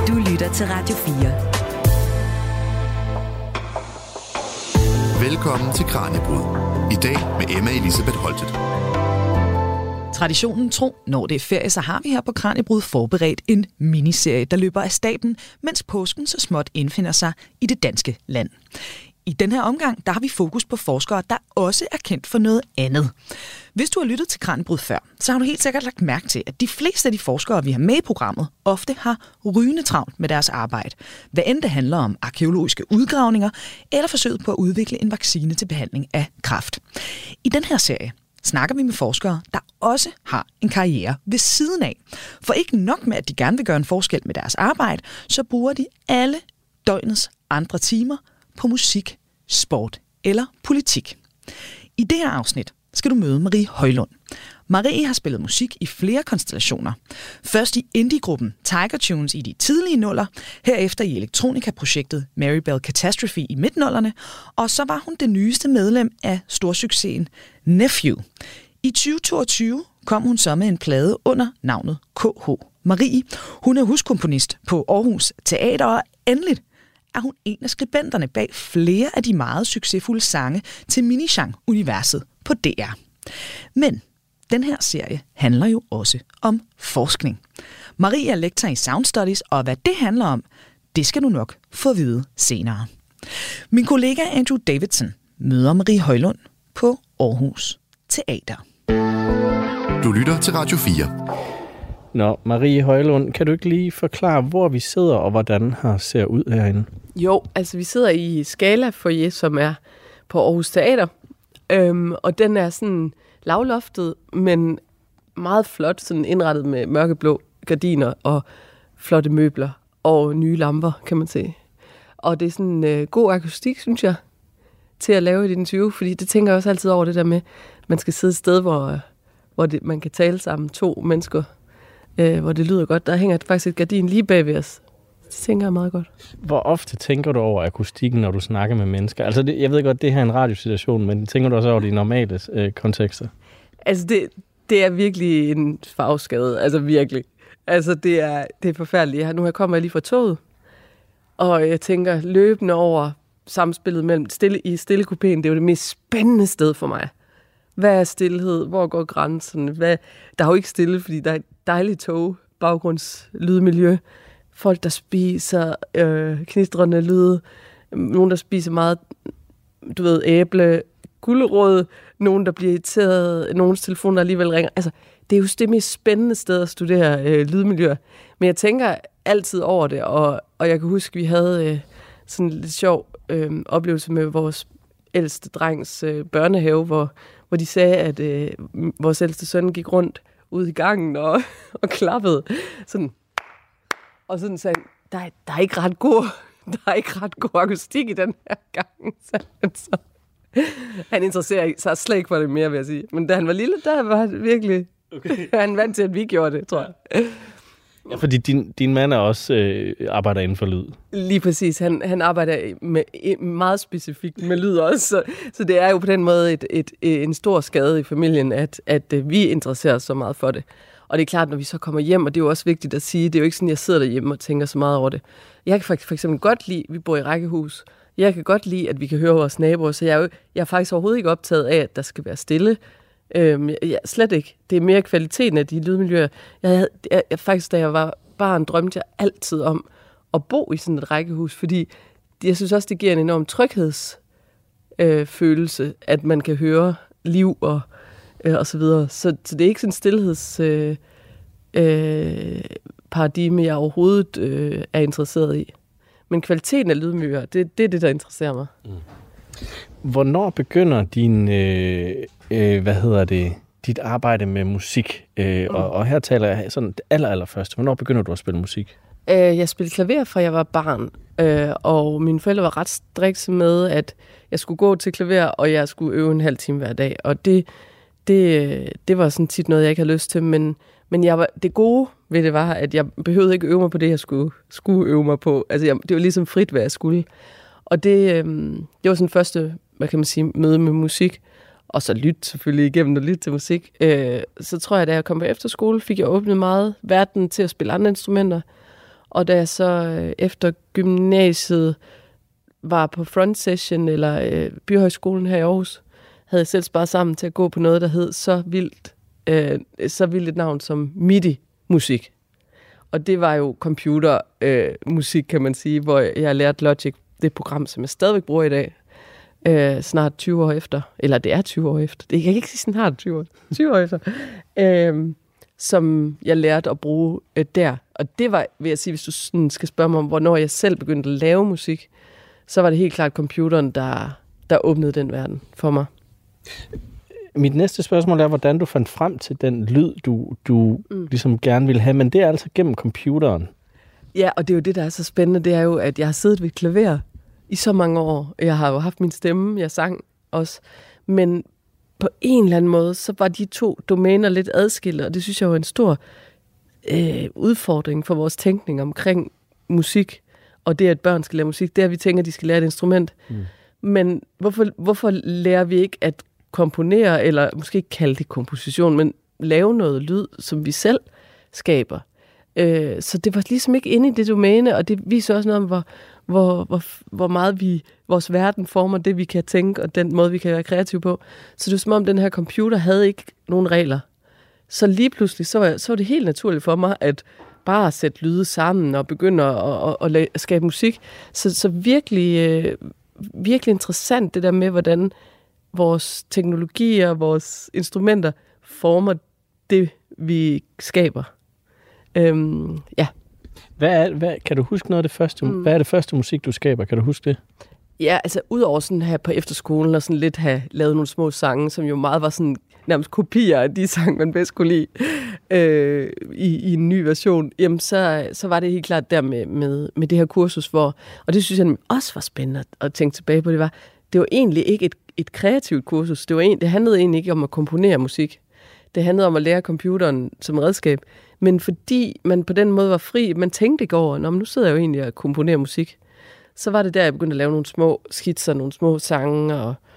Du lytter til Radio 4. Velkommen til Kraniebrud. I dag med Emma Elisabeth Holtet. Traditionen tro, når det er ferie, så har vi her på Kraniebrud forberedt en miniserie, der løber af stablen, mens påsken så småt indfinder sig i det danske land. I den her omgang, der har vi fokus på forskere, der også er kendt for noget andet. Hvis du har lyttet til Kraniebrud før, så har du helt sikkert lagt mærke til, at de fleste af de forskere, vi har med i programmet, ofte har rygende travlt med deres arbejde. Hvad end det handler om arkæologiske udgravninger, eller forsøget på at udvikle en vaccine til behandling af kræft. I den her serie snakker vi med forskere, der også har en karriere ved siden af. For ikke nok med, at de gerne vil gøre en forskel med deres arbejde, så bruger de alle døgnets andre timer på musik, sport eller politik. I det her afsnit skal du møde Marie Højlund. Marie har spillet musik i flere konstellationer. Først i indie-gruppen Tiger Tunes i de tidlige nuller, herefter i elektronika-projektet Maribel Catastrophe i midt-nullerne, og så var hun det nyeste medlem af storsuccesen Nephew. I 2022 kom hun så med en plade under navnet KH. Marie, hun er huskomponist på Aarhus Teater, og endeligt er hun en af skribenterne bag flere af de meget succesfulde sange til Minichamp-universet på DR. Men den her serie handler jo også om forskning. Marie er lektor i Sound Studies, og hvad det handler om, det skal du nok få at vide senere. Min kollega Andrew Davidson møder Marie Højlund på Aarhus Teater. Du lytter til Radio 4. Nå, Marie Højlund, kan du ikke lige forklare, hvor vi sidder og hvordan her ser ud herinde? Jo, altså vi sidder i Scala Foyer, som er på Aarhus Teater. Og den er sådan lavloftet, men meget flot, sådan indrettet med mørkeblå gardiner og flotte møbler og nye lamper, kan man se. Og det er sådan god akustik, synes jeg, til at lave et interview, fordi det tænker jeg også altid over det der med, at man skal sidde et sted, hvor man kan tale sammen, to mennesker, hvor det lyder godt. Der hænger faktisk et gardin lige bag ved os. Det tænker jeg meget godt. Hvor ofte tænker du over akustikken, når du snakker med mennesker? Altså, jeg ved godt, det her er en radiosituation, men tænker du også over de normale kontekster? Altså, det er virkelig en farveskade. Altså, virkelig. Altså, det er forfærdeligt. Nu kommer jeg lige fra toget, og jeg tænker løbende over samspillet mellem stillekupéen. Det er jo det mest spændende sted for mig. Hvad er stillhed? Hvor går grænsen? Der er jo ikke stille, fordi der er et dejligt tog, baggrundslydmiljø. Folk, der spiser knistrende lyde. Nogen, der spiser meget, æble, gulerod. Nogen, der bliver irriteret. Nogens telefon, der alligevel ringer. Altså, det er jo det mest spændende sted at studere lydmiljøer. Men jeg tænker altid over det, og jeg kan huske, vi havde sådan en lidt sjov oplevelse med vores ældste drengs børnehave, hvor de sagde, at vores ældste søn gik rundt ude i gangen og klappede sådan. Og sådan sagde han, der er ikke ret god akustik i den her gang. Så han interesserer sig slet ikke for det mere, vil jeg sige. Men da han var lille, der var han virkelig han vant til, at vi gjorde det, tror jeg. Ja, fordi din mand er også arbejder inden for lyd. Lige præcis. Han arbejder meget specifikt med lyd også. Så det er jo på den måde en stor skade i familien, at vi interesserer os så meget for det. Og det er klart, når vi så kommer hjem, og det er jo også vigtigt at sige, det er jo ikke sådan, at jeg sidder derhjemme og tænker så meget over det. Jeg kan for eksempel godt lide, vi bor i rækkehus, jeg kan godt lide, at vi kan høre vores naboer, så jeg er faktisk overhovedet ikke optaget af, at der skal være stille. Slet ikke. Det er mere kvaliteten af de lydmiljøer. Faktisk, da jeg var barn, drømte jeg altid om at bo i sådan et rækkehus, fordi jeg synes også, det giver en enorm tryghedsfølelse, at man kan høre liv og så videre. Så det er ikke sådan en stillhedsparadigme, jeg overhovedet er interesseret i. Men kvaliteten af lydmiljøer, det er det, der interesserer mig. Mm. Hvornår begynder dit arbejde med musik? Og her taler jeg sådan det allerførste. Hvornår begynder du at spille musik? Jeg spillede klaver, fra jeg var barn. Og mine forældre var ret strikse med, at jeg skulle gå til klaver, og jeg skulle øve en halv time hver dag. Og det var sådan tit noget, jeg ikke havde lyst til. Men det gode ved det var, at jeg behøvede ikke øve mig på det, jeg skulle øve mig på. Altså, det var ligesom frit, hvad jeg skulle. Og det var sådan første, møde med musik. Og så lytte selvfølgelig igennem og lytte til musik. Så tror jeg, da jeg kom på efterskole, fik jeg åbnet meget verden til at spille andre instrumenter. Og da jeg så efter gymnasiet var på front session, eller Byhøjskolen her i Aarhus, havde jeg selv sparet sammen til at gå på noget, der hed så vildt et navn som MIDI-musik. Og det var jo computermusik, kan man sige, hvor jeg lærte Logic, det program, som jeg stadigvæk bruger i dag, snart 20 år efter. Eller det er 20 år efter. Det kan jeg ikke sige snart 20 år efter. Som jeg lærte at bruge der. Og det var, vil jeg sige, hvis du sådan skal spørge mig om, hvornår jeg selv begyndte at lave musik, så var det helt klart computeren, der åbnede den verden for mig. Mit næste spørgsmål er, hvordan du fandt frem til den lyd, du ligesom gerne ville have, men det er altså gennem computeren. Ja, og det er jo det, der er så spændende, det er jo, at jeg har siddet ved klaver i så mange år. Jeg har jo haft min stemme, jeg sang også, men på en eller anden måde, så var de to domæner lidt adskilte, og det synes jeg jo er en stor udfordring for vores tænkning omkring musik, og det, at børn skal lære musik, det er, at vi tænker, at de skal lære et instrument. Men hvorfor lærer vi ikke at komponere, eller måske ikke kalde det komposition, men lave noget lyd, som vi selv skaber? Så det var ligesom ikke inde i det domæne, og det viser også noget om, hvor meget vores verden former det, vi kan tænke, og den måde, vi kan være kreative på. Så det var som om, den her computer havde ikke nogen regler. Så lige pludselig, så var det helt naturligt for mig, at bare sætte lyde sammen og begynde at skabe musik. Så virkelig interessant det der med, hvordan vores teknologier og vores instrumenter former det, vi skaber. Ja. Hvad kan du huske noget af det første? Hvad er det første musik, du skaber? Kan du huske det? Ja, altså udover sådan her på efterskolen og sådan lidt have lavet nogle små sange, som jo meget var sådan nærmest kopier af de sange, man bedst kunne lide i en ny version, jamen så var det helt klart der med det her kursus, og det synes jeg også var spændende at tænke tilbage på, det var egentlig ikke et kreativt kursus. Det handlede egentlig ikke om at komponere musik. Det handlede om at lære computeren som redskab. Men fordi man på den måde var fri, man tænkte ikke over, nu sidder jeg jo egentlig og komponerer musik. Så var det der, jeg begyndte at lave nogle små skitser, nogle små sange.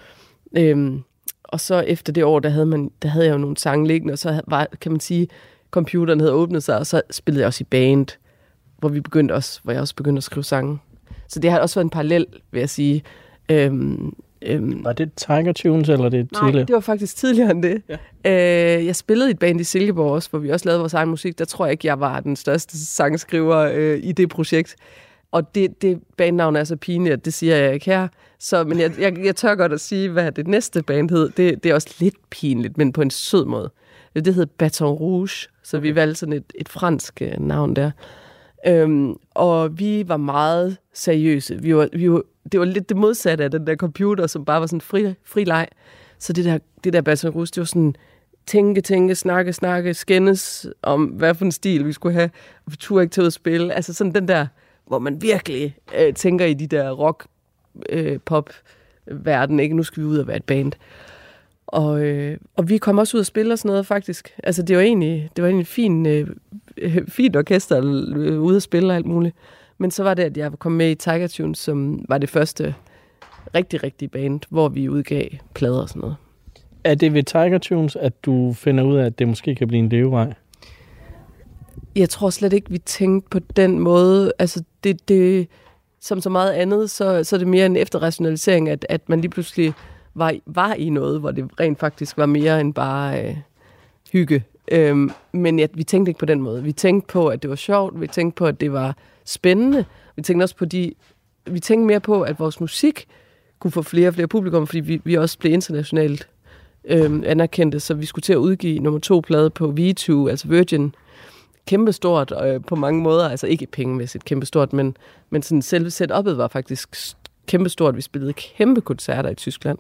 Og så efter det år, der havde jeg jo nogle sange liggende, og så kan man sige, computeren havde åbnet sig, og så spillede jeg også i band, hvor jeg også begyndte at skrive sange. Så det har også været en parallel, vil jeg sige. Var det Tiger Tunes, eller det tidligere? Nej, det var faktisk tidligere end det. Ja. Jeg spillede i et band i Silkeborg også, hvor vi også lavede vores egen musik. Der tror jeg ikke, jeg var den største sangskriver i det projekt. Og det bandnavn er så pinligt, at det siger jeg ikke her. Men jeg tør godt at sige, hvad det næste band hed. Det er også lidt pinligt, men på en sød måde. Det hed Baton Rouge, så vi valgte sådan et fransk navn der. Og vi var meget seriøse. Det var lidt det modsatte af den der computer, som bare var sådan fri leg. Så det der Baton Rouge, det var sådan tænke, snakke, skændes om, hvad for en stil vi skulle have. Og vi turde ikke til at spille. Altså sådan den der, hvor man virkelig tænker i de der rock-pop-verden, ikke? Nu skal vi ud og være et band. Og vi kom også ud og spille og sådan noget, faktisk. Altså, det var egentlig fint orkester ude at spille og alt muligt. Men så var det, at jeg kom med i Tiger Tunes, som var det første rigtig band, hvor vi udgav plader og sådan noget. Er det ved Tiger Tunes, at du finder ud af, at det måske kan blive en levevej? Jeg tror slet ikke, vi tænkte på den måde. Altså, det som så meget andet, så er det mere en efterrationalisering, at man lige pludselig var i noget, hvor det rent faktisk var mere end bare hygge. Men vi tænkte ikke på den måde. Vi tænkte på, at det var sjovt. Vi tænkte på, at det var spændende. Vi tænkte også på vi tænkte mere på, at vores musik kunne få flere og flere publikum, fordi vi også blev internationalt anerkendte, så vi skulle til at udgive nummer 2 plade på V2, altså Virgin. Kæmpestort på mange måder, altså ikke pengemæssigt kæmpestort, men sådan selve setup'et var faktisk kæmpestort. Vi spillede kæmpe koncerter i Tyskland.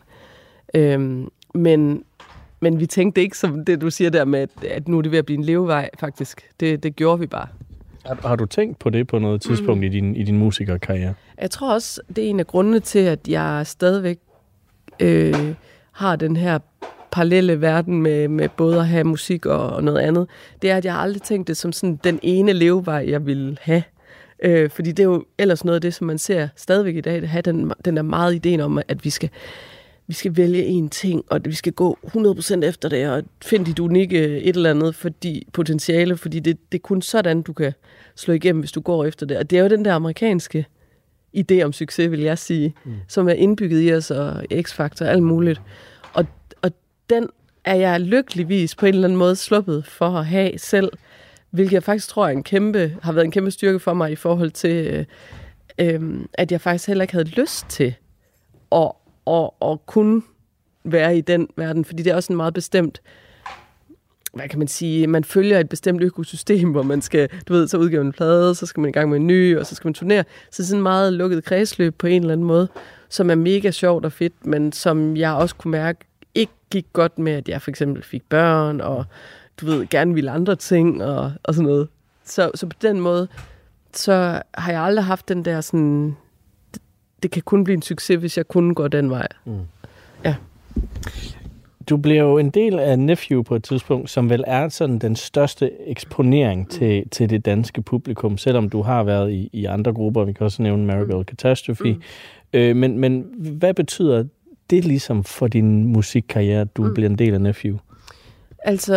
Men vi tænkte ikke som det, du siger der med, at nu er det ved at blive en levevej, faktisk. Det gjorde vi bare. Har du tænkt på det på noget tidspunkt i din musikerkarriere? Jeg tror også, det er en af grundene til, at jeg stadigvæk har den her parallelle verden med både at have musik og noget andet. Det er, at jeg aldrig tænkt det som sådan den ene levevej, jeg ville have. Fordi det er jo ellers noget af det, som man ser stadigvæk i dag, at have den er meget ideen om, at vi skal vi skal vælge en ting, og vi skal gå 100% efter det, og finde dit unikke et eller andet potentiale, fordi det er kun sådan, du kan slå igennem, hvis du går efter det. Og det er jo den der amerikanske idé om succes, vil jeg sige, som er indbygget i os, og X-faktor, alt muligt. Og den er jeg lykkeligvis på en eller anden måde sluppet for at have selv, hvilket jeg faktisk tror har været en kæmpe styrke for mig i forhold til, at jeg faktisk heller ikke havde lyst til at kunne være i den verden, fordi det er også en meget bestemt, hvad kan man sige, man følger et bestemt økosystem, hvor man skal, så udgive en plade, så skal man i gang med en ny, og så skal man turnere. Så det er sådan en meget lukket kredsløb på en eller anden måde, som er mega sjovt og fedt, men som jeg også kunne mærke, ikke gik godt med, at jeg for eksempel fik børn, og gerne ville andre ting, og sådan noget. Så på den måde, så har jeg aldrig haft den der sådan, det kan kun blive en succes, hvis jeg kun går den vej. Ja. Du blev jo en del af Nephew på et tidspunkt, som vel er sådan den største eksponering til det danske publikum, selvom du har været i andre grupper. Vi kan også nævne Marigold Catastrophe. Men hvad betyder det ligesom for din musikkarriere, at du bliver en del af Nephew? Altså,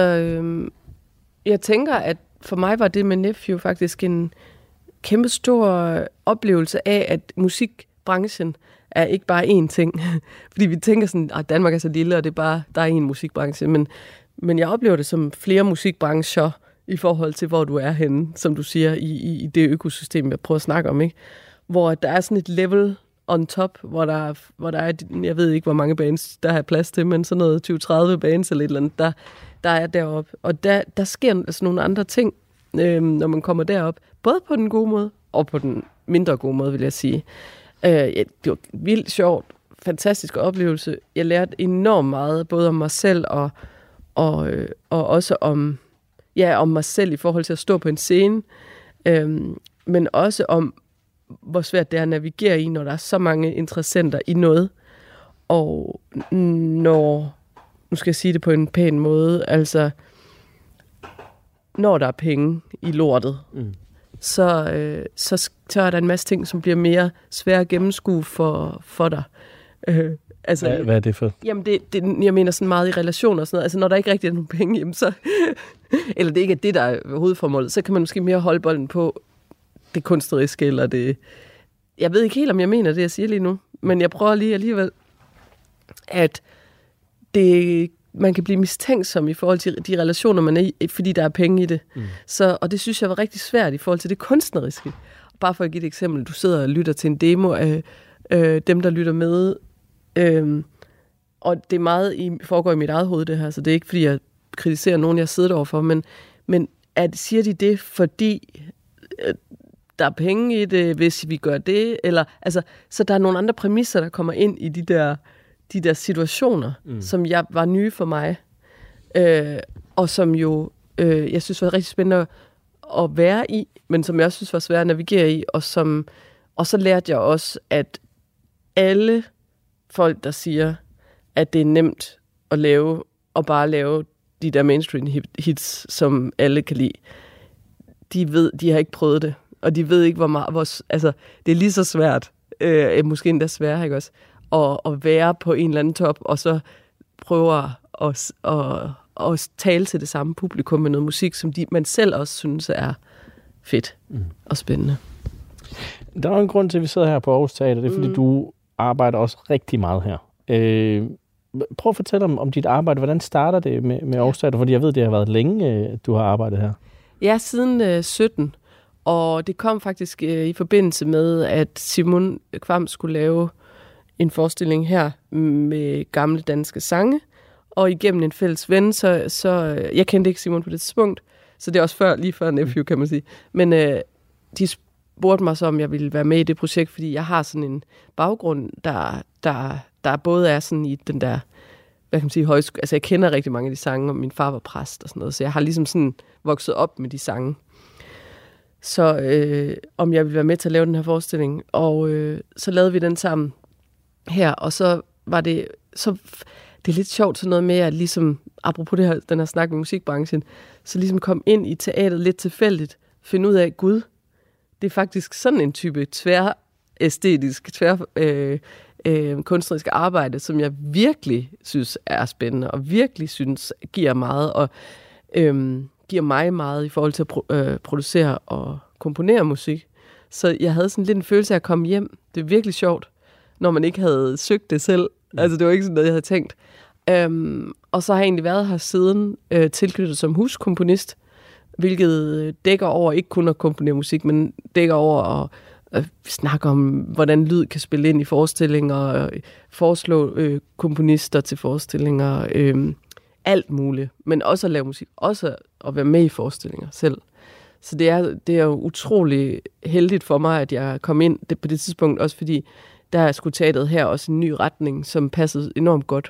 jeg tænker, at for mig var det med Nephew faktisk en kæmpe stor oplevelse af, at musikbranchen er ikke bare én ting. Fordi vi tænker sådan, at Danmark er så lille, og det er bare, der er én musikbranche. Men jeg oplever det som flere musikbrancher i forhold til, hvor du er henne, som du siger, i det økosystem, jeg prøver at snakke om, ikke? Hvor der er sådan et level on top, hvor der er, jeg ved ikke, hvor mange bands, der har plads til, men sådan noget 20-30 bands eller et eller andet, der er deroppe. Og der sker altså nogle andre ting, når man kommer derop. Både på den gode måde, og på den mindre gode måde, vil jeg sige. Det var vildt sjovt, fantastisk oplevelse. Jeg lærte enormt meget, både om mig selv og også om mig selv i forhold til at stå på en scene, men også om, hvor svært det er at navigere i, når der er så mange interessenter i noget. Og nu skal jeg sige det på en pæn måde, altså, når der er penge i lortet, så er der en masse ting, som bliver mere svære at gennemskue for dig. Altså, hvad er det for? Jamen, jeg mener sådan meget i relationer og sådan noget. Altså, når der ikke rigtig er nogen penge, jamen, så, eller det ikke er det, der er hovedformålet, så kan man måske mere holde bolden på det kunstneriske, eller det. Jeg ved ikke helt, om jeg mener det, jeg siger lige nu, men jeg prøver lige alligevel, at man kan blive mistænksom i forhold til de relationer, man er i, fordi der er penge i det. Og det synes jeg var rigtig svært i forhold til det kunstneriske. Bare for at give et eksempel, du sidder og lytter til en demo af dem, der lytter med, og det er meget foregår i mit eget hoved, det her, så det er ikke, fordi jeg kritiserer nogen, jeg sidder overfor, men siger de det, fordi der er penge i det, hvis vi gør det, eller, altså, så der er nogle andre præmisser, der kommer ind i de der situationer, som jeg var nye for mig, og som jo, jeg synes var rigtig spændende at være i, men som jeg også synes var svært at navigere i, og så lærte jeg også, at alle folk, der siger, at det er nemt at lave, og bare lave de der mainstream hits, som alle kan lide, de har ikke prøvet det, og de ved ikke, hvor meget, altså, det er lige så svært, måske endda sværere, ikke også, at være på en eller anden top, og så prøve at tale til det samme publikum med noget musik, som man selv også synes er fedt og spændende. Der er en grund til, at vi sidder her på Aarhus Teater, det er, fordi du arbejder også rigtig meget her. Prøv at fortælle om dit arbejde. Hvordan starter det med Aarhus Teater? Fordi jeg ved, det har været længe, du har arbejdet her. Ja, siden 17. Og det kom faktisk i forbindelse med, at Simon Kvam skulle lave en forestilling her med gamle danske sange. Og igennem en fælles ven, så jeg kendte ikke Simon på det tidspunkt, så det er også lige før Nephew, kan man sige. Men de spurgte mig så, om jeg ville være med i det projekt, fordi jeg har sådan en baggrund, der både er sådan i den der, hvad kan man sige, højskole. Altså jeg kender rigtig mange af de sange, og min far var præst og sådan noget, så jeg har ligesom sådan vokset op med de sange. Så om jeg ville være med til at lave den her forestilling, og så lavede vi den sammen her, og så var det det er lidt sjovt sådan noget med, at ligesom, apropos det her, den her snak med musikbranchen, så ligesom kom ind i teateret lidt tilfældigt, finde ud af, Gud, det er faktisk sådan en type æstetisk, kunstnerisk arbejde, som jeg virkelig synes er spændende, og virkelig synes giver meget, og giver mig meget i forhold til at producere og komponere musik. Så jeg havde sådan lidt en følelse af at komme hjem. Det er virkelig sjovt, når man ikke havde søgt det selv. Altså, det var ikke sådan noget, jeg havde tænkt. Og så har jeg egentlig været her siden tilknyttet som huskomponist, hvilket dækker over ikke kun at komponere musik, men dækker over at snakke om, hvordan lyd kan spille ind i forestillinger, foreslå komponister til forestillinger, alt muligt. Men også at lave musik, også at være med i forestillinger selv. Så det er jo utrolig heldigt for mig, at jeg kom ind på det tidspunkt, også fordi der er sgu teateret her også en ny retning, som passede enormt godt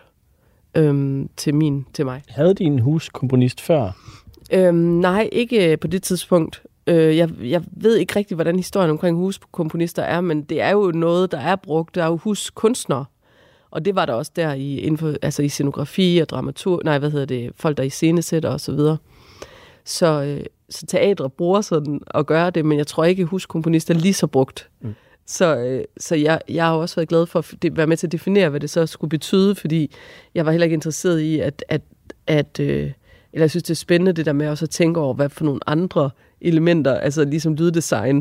til mig. Havde de en huskomponist før? Nej, ikke på det tidspunkt. Jeg ved ikke rigtig, hvordan historien omkring huskomponister er, men det er jo noget, der er brugt. Der er jo huskunstnere, og det var der også der i scenografi og dramatur. Folk der iscenesætter og så videre. Så teatre bruger sådan at gøre det, men jeg tror ikke, at huskomponister er lige så brugt. Så jeg har også været glad for at være med til at definere, hvad det så skulle betyde, fordi jeg var heller ikke interesseret i, eller jeg synes, det er spændende det der med også at tænke over, hvad for nogle andre elementer, altså ligesom lyddesign,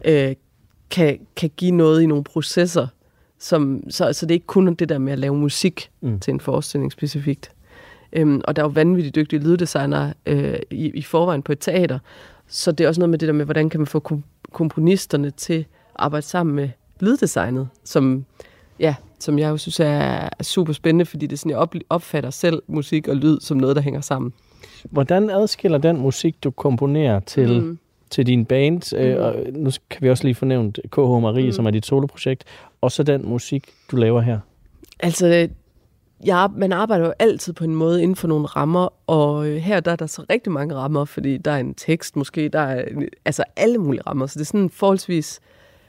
kan give noget i nogle processer, så det er ikke kun det der med at lave musik til en forestilling specifikt. Og der er jo vanvittigt dygtige lyddesignere i forvejen på et teater, så det er også noget med det der med, hvordan kan man få komponisterne til at arbejde sammen med lyddesignet, som jeg jo synes er super spændende, fordi det er sådan, jeg opfatter selv musik og lyd som noget, der hænger sammen. Hvordan adskiller den musik, du komponerer til din band, og nu kan vi også lige fornævne KH Marie, som er dit soloprojekt, og så den musik, du laver her? Altså, man arbejder jo altid på en måde inden for nogle rammer, og her der er der så rigtig mange rammer, fordi der er en tekst måske, der er alle mulige rammer, så det er sådan forholdsvis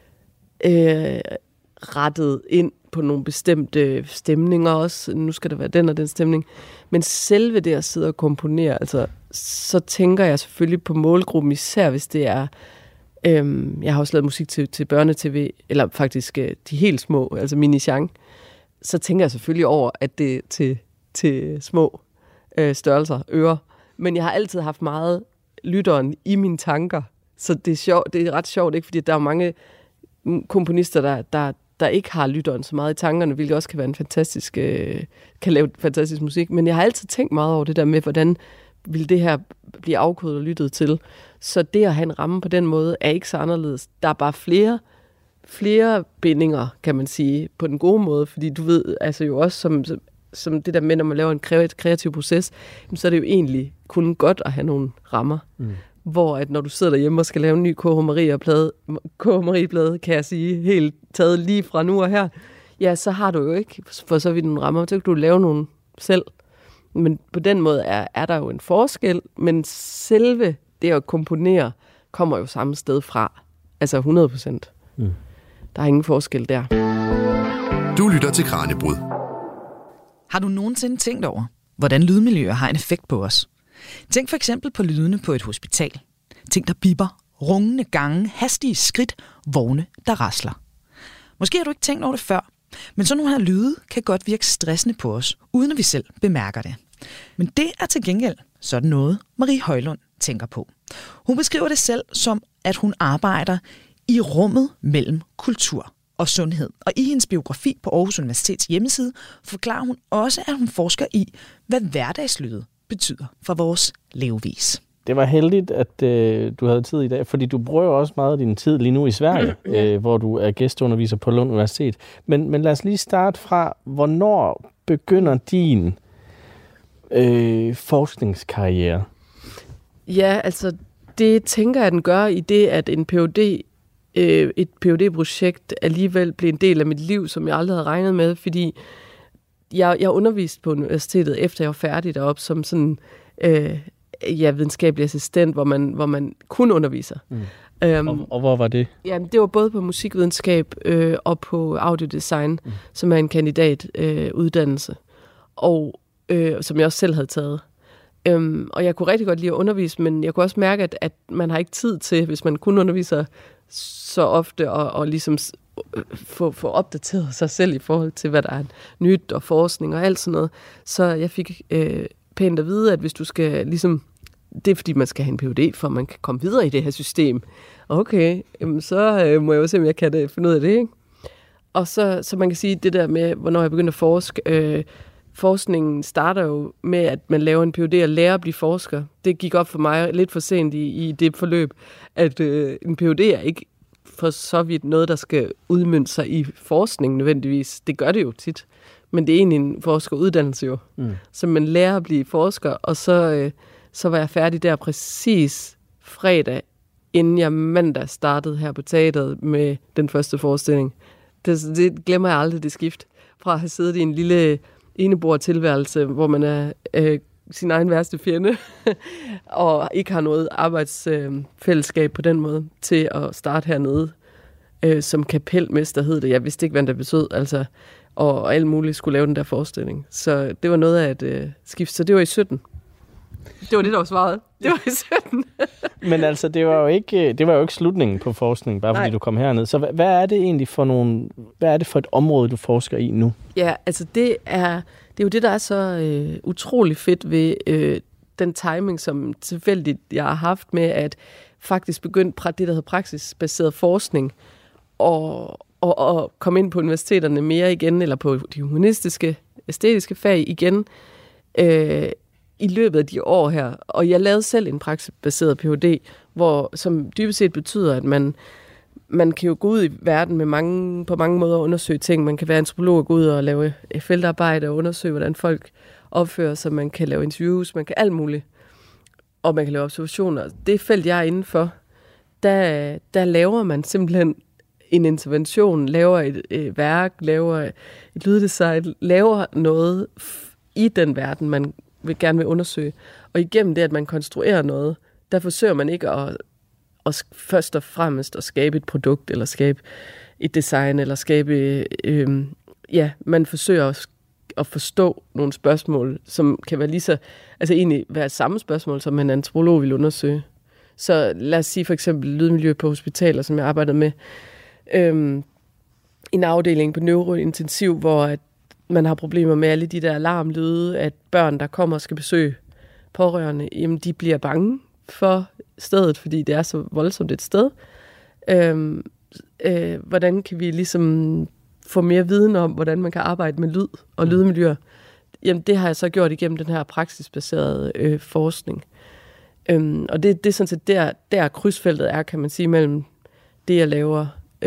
rettet ind på nogle bestemte stemninger også. Nu skal der være den og den stemning. Men selve det at sidde og komponere, så tænker jeg selvfølgelig på målgruppen, især hvis det er... jeg har også lavet musik til børnetv, eller faktisk de helt små, altså mini-genre. Så tænker jeg selvfølgelig over, at det er til små størrelser, ører. Men jeg har altid haft meget lytteren i mine tanker. Så det er sjovt, det er ret sjovt, ikke? Fordi der er mange komponister, der ikke har lytteren så meget i tankerne, hvilket også kan være kan lave fantastisk musik. Men jeg har altid tænkt meget over det der med, hvordan vil det her blive afkodet og lyttet til. Så det at have en ramme på den måde, er ikke så anderledes. Der er bare flere bindinger, kan man sige, på den gode måde, fordi du ved, altså jo også som det der med, når man laver en kreativ proces, så er det jo egentlig kun godt at have nogle rammer. Hvor at når du sidder derhjemme og skal lave en ny KH Marie-plade, kan jeg sige, helt taget lige fra nu og her, ja, så har du jo ikke for så vidt nogle rammer, så kan du lave nogle selv. Men på den måde er der jo en forskel, men selve det at komponere kommer jo samme sted fra. Altså 100%. Der er ingen forskel der. Du lytter til Kraniebrud. Har du nogensinde tænkt over, hvordan lydmiljøer har en effekt på os? Tænk for eksempel på lydene på et hospital. Ting, der bipper, rungende gange, hastige skridt, vogne, der rasler. Måske har du ikke tænkt over det før, men sådan nogle her lyde kan godt virke stressende på os, uden at vi selv bemærker det. Men det er til gengæld sådan noget, Marie Højlund tænker på. Hun beskriver det selv som, at hun arbejder i rummet mellem kultur og sundhed. Og i hendes biografi på Aarhus Universitets hjemmeside forklarer hun også, at hun forsker i, hvad hverdagslyde betyder for vores levevis. Det var heldigt, at du havde tid i dag, fordi du bruger jo også meget af din tid lige nu i Sverige, hvor du er gæsteunderviser på Lund Universitet. Men lad os lige starte fra, hvornår begynder din forskningskarriere? Ja, altså det tænker jeg, den gør i det, at et PhD-projekt alligevel blev en del af mit liv, som jeg aldrig havde regnet med, fordi jeg underviste på universitetet, efter jeg var færdig deroppe, som sådan videnskabelig assistent, hvor man kun underviser. Og hvor var det? Jamen, det var både på musikvidenskab og på audiodesign, som er en kandidatuddannelse, og som jeg også selv havde taget. Og jeg kunne rigtig godt lide at undervise, men jeg kunne også mærke, at man har ikke tid til, hvis man kun underviser så ofte, og ligesom få opdateret sig selv i forhold til, hvad der er nyt og forskning og alt sådan noget. Så jeg fik pænt at vide, at hvis du skal ligesom, det er fordi, man skal have en Ph.D., for man kan komme videre i det her system. Okay, så må jeg jo se, om jeg kan finde ud af det, ikke? Og så man kan sige, det der med, hvornår jeg begyndte at forske, forskningen starter jo med, at man laver en Ph.D. og lærer at blive forsker. Det gik op for mig lidt for sent i det forløb, at en Ph.D. er ikke for så vidt noget, der skal udmønte sig i forskning nødvendigvis. Det gør det jo tit. Men det er egentlig en forskeruddannelse jo. Så man lærer at blive forsker, og så var jeg færdig der præcis fredag, inden jeg mandag startede her på teateret med den første forestilling. Det glemmer jeg aldrig, det skift. Fra at have siddet i en lille enebordtilværelse, hvor man er sin egen værste fjende, og ikke har noget arbejdsfællesskab på den måde, til at starte hernede som kapelmester, hed det. Jeg vidste ikke, hvad der betød, altså, og alt muligt skulle lave den der forestilling. Så det var noget af et skift, så det var i 17. Det var det, der var svaret. Det var i 17. Men altså, det var jo ikke slutningen på forskningen, bare fordi du kom herned. Så hvad er det egentlig hvad er det for et område, du forsker i nu? Ja, altså det er jo det, der er så utrolig fedt ved den timing, som tilfældigt jeg har haft med, at faktisk begynde det, der hedder praksisbaseret forskning, og komme ind på universiteterne mere igen, eller på de humanistiske, æstetiske fag igen, i løbet af de år her. Og jeg lavede selv en praksisbaseret Ph.D., som dybest set betyder, at man kan jo gå ud i verden med på mange måder undersøge ting. Man kan være antropolog og gå ud og lave feltarbejde og undersøge, hvordan folk opfører sig. Man kan lave interviews, man kan alt muligt. Og man kan lave observationer. Det felt, jeg er indenfor, der laver man simpelthen en intervention, laver et værk, laver et lyddesign, laver noget i den verden, man gerne vil undersøge. Og igennem det, at man konstruerer noget, der forsøger man ikke at først og fremmest at skabe et produkt, eller skabe et design, eller skabe... man forsøger at forstå nogle spørgsmål, som kan være lige så... Altså egentlig være samme spørgsmål, som en antropolog vil undersøge. Så lad os sige for eksempel lydmiljø på hospitaler, som jeg arbejdede med. En afdeling på neurointensiv, hvor at man har problemer med alle de der alarmlyde, at børn, der kommer og skal besøge pårørende, jamen de bliver bange for stedet, fordi det er så voldsomt et sted. Hvordan kan vi ligesom få mere viden om, hvordan man kan arbejde med lyd og lydmiljøer? Jamen det har jeg så gjort igennem den her praksisbaserede forskning. Og det er sådan set der krydsfeltet er, kan man sige, mellem det, jeg laver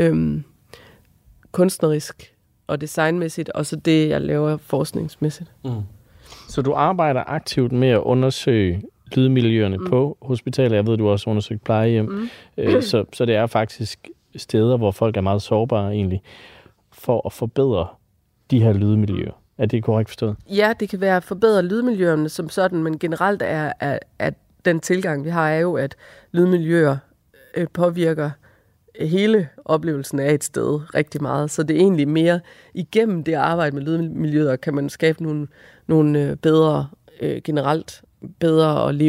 kunstnerisk og designmæssigt, og så det, jeg laver forskningsmæssigt. Så du arbejder aktivt med at undersøge lydmiljøerne på hospitaler. Jeg ved, du også har undersøgt plejehjem. Så det er faktisk steder, hvor folk er meget sårbare egentlig, for at forbedre de her lydmiljøer. Er det korrekt forstået? Ja, det kan være at forbedre lydmiljøerne som sådan, men generelt er den tilgang, vi har, er jo, at lydmiljøer påvirker hele oplevelsen af et sted rigtig meget. Så det er egentlig mere igennem det at arbejde med lydmiljøer, kan man skabe nogle bedre, generelt bedre at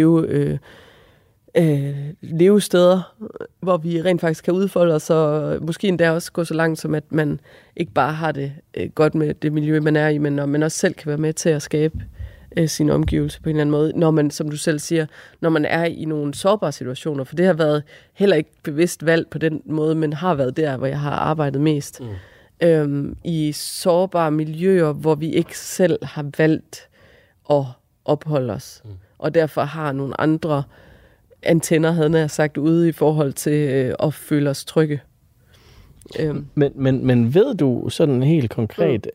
leve steder, hvor vi rent faktisk kan udfolde os, og måske endda også gå så langt, som at man ikke bare har det godt med det miljø, man er i, men når man også selv kan være med til at skabe sin omgivelse på en eller anden måde, når man, som du selv siger, når man er i nogle sårbare situationer, for det har været heller ikke bevidst valg på den måde, men har været der, hvor jeg har arbejdet mest. I sårbare miljøer, hvor vi ikke selv har valgt at opholde os, og derfor har nogle andre antenner, havde jeg sagt, ude i forhold til at føle os trygge. Men ved du sådan helt konkret,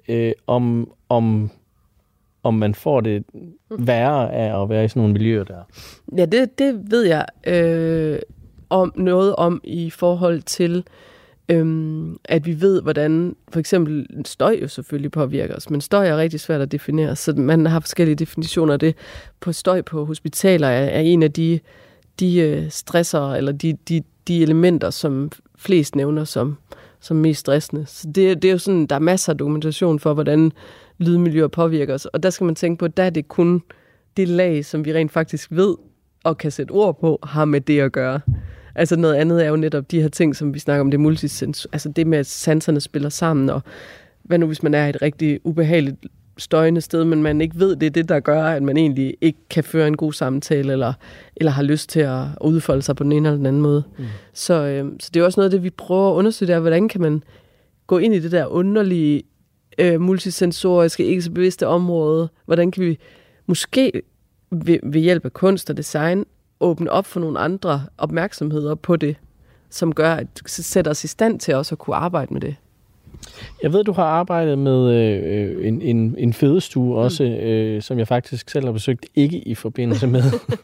om man får det værre af at være i sådan nogle miljøer der? Ja, det ved jeg noget om i forhold til, at vi ved, hvordan for eksempel støj jo selvfølgelig påvirker os, men støj er rigtig svært at definere, så man har forskellige definitioner af det. På støj på hospitaler er en af de stresser, eller de elementer, som flest nævner som mest stressende. Så det er jo sådan, der er masser af dokumentation for, hvordan lydmiljøer påvirker os, og der skal man tænke på, at der er det kun det lag, som vi rent faktisk ved og kan sætte ord på, har med det at gøre. Altså noget andet er jo netop de her ting, som vi snakker om, det multisens, altså det med, at sanserne spiller sammen, og hvad nu hvis man er et rigtig ubehageligt støjende sted, men man ikke ved, det er det, der gør, at man egentlig ikke kan føre en god samtale, eller har lyst til at udfolde sig på den ene eller den anden måde. Så det er også noget af det, vi prøver at undersøge, der, hvordan kan man gå ind i det der underlige, multisensoriske, ikke så bevidste område, hvordan kan vi måske ved hjælp af kunst og design åbne op for nogle andre opmærksomheder på det, som gør, at det sætter os i stand til også at kunne arbejde med det. Jeg ved, du har arbejdet med en fødestue også, som jeg faktisk selv har besøgt, ikke i forbindelse med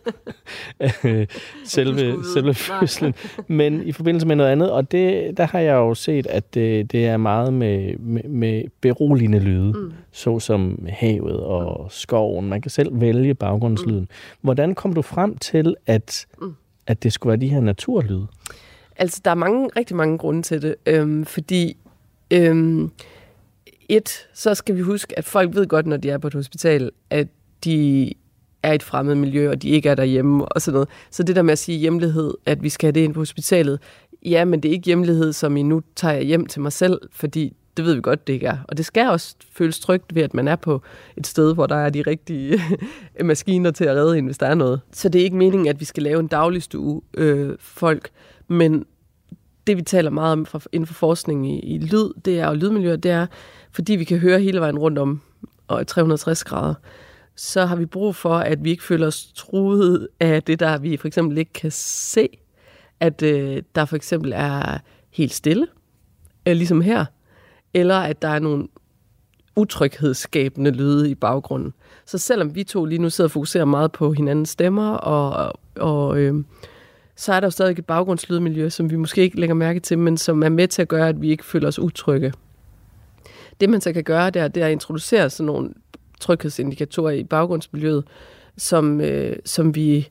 selve fødslen, men i forbindelse med noget andet. Og der har jeg jo set, at det er meget med beroligende lyde, såsom havet og skoven. Man kan selv vælge baggrundslyden. Hvordan kom du frem til, at det skulle være de her naturlyde? Altså, der er rigtig mange grunde til det, fordi så skal vi huske, at folk ved godt, når de er på et hospital, at de er i et fremmed miljø, og de ikke er derhjemme og sådan noget. Så det der med at sige hjemlighed, at vi skal have det ind på hospitalet, ja, men det er ikke hjemlighed, som I nu tager hjem til mig selv, fordi det ved vi godt, det ikke er. Og det skal også føles trygt ved, at man er på et sted, hvor der er de rigtige maskiner til at redde en, hvis der er noget. Så det er ikke meningen, at vi skal lave en dagligstue folk, men det, vi taler meget om inden for forskning i lyd, det er, og lydmiljøer, det er, fordi vi kan høre hele vejen rundt om og 360 grader, så har vi brug for, at vi ikke føler os truet af det, der vi for eksempel ikke kan se. At der for eksempel er helt stille, ligesom her, eller at der er nogle utryghedsskabende lyde i baggrunden. Så selvom vi to lige nu sidder og fokuserer meget på hinandens stemmer, og så er der jo stadig et baggrundslydmiljø, som vi måske ikke lægger mærke til, men som er med til at gøre, at vi ikke føler os utrygge. Det, man så kan gøre, det er at introducere sådan nogle tryghedsindikatorer i baggrundsmiljøet, som vi,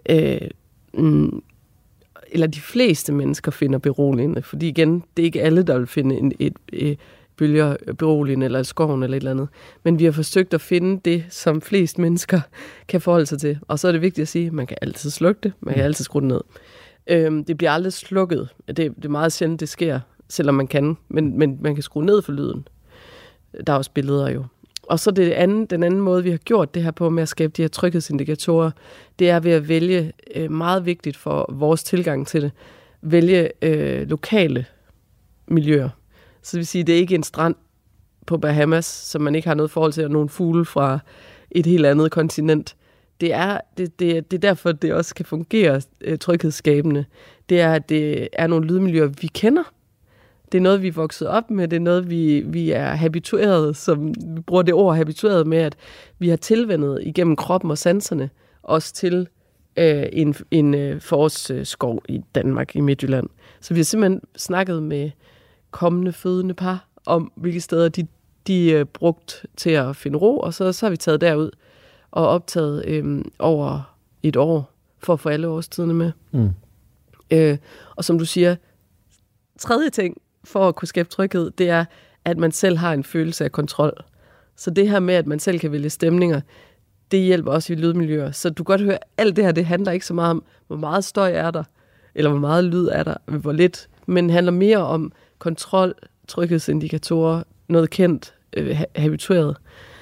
eller de fleste mennesker finder beroligende. Fordi igen, det er ikke alle, der vil finde et bølger beroligende, eller skoven, eller et eller andet. Men vi har forsøgt at finde det, som flest mennesker kan forholde sig til. Og så er det vigtigt at sige, at man kan altid slukke det, man kan altid skrue det ned. Det bliver aldrig slukket. Det er meget sjældent, det sker, selvom man kan. Men man kan skrue ned for lyden. Der er også billeder jo. Og så den anden måde, vi har gjort det her på med at skabe de her tryghedsindikatorer, det er ved at vælge, meget vigtigt for vores tilgang til det, vælge lokale miljøer. Så det vil sige, det er ikke en strand på Bahamas, som man ikke har noget forhold til, og nogle fugle fra et helt andet kontinent. Det er derfor, det også kan fungere tryghedsskabende. Det er, at det er nogle lydmiljøer, vi kender. Det er noget, vi er vokset op med. Det er noget, vi er habitueret, som vi bruger det ord habitueret med, at vi har tilvænnet igennem kroppen og sanserne os til en forårsskov i Danmark, i Midtjylland. Så vi har simpelthen snakket med kommende fødende par om, hvilke steder de er brugt til at finde ro, og så har vi taget derud og optaget over et år for at få alle årstiderne med. Og som du siger, tredje ting for at kunne skabe tryghed, det er, at man selv har en følelse af kontrol. Så det her med, at man selv kan vælge stemninger, det hjælper også i lydmiljøer. Så du kan godt høre, alt det her, det handler ikke så meget om, hvor meget støj er der, eller hvor meget lyd er der, hvor lidt, men handler mere om kontrol, tryghedsindikatorer, noget kendt, habitueret.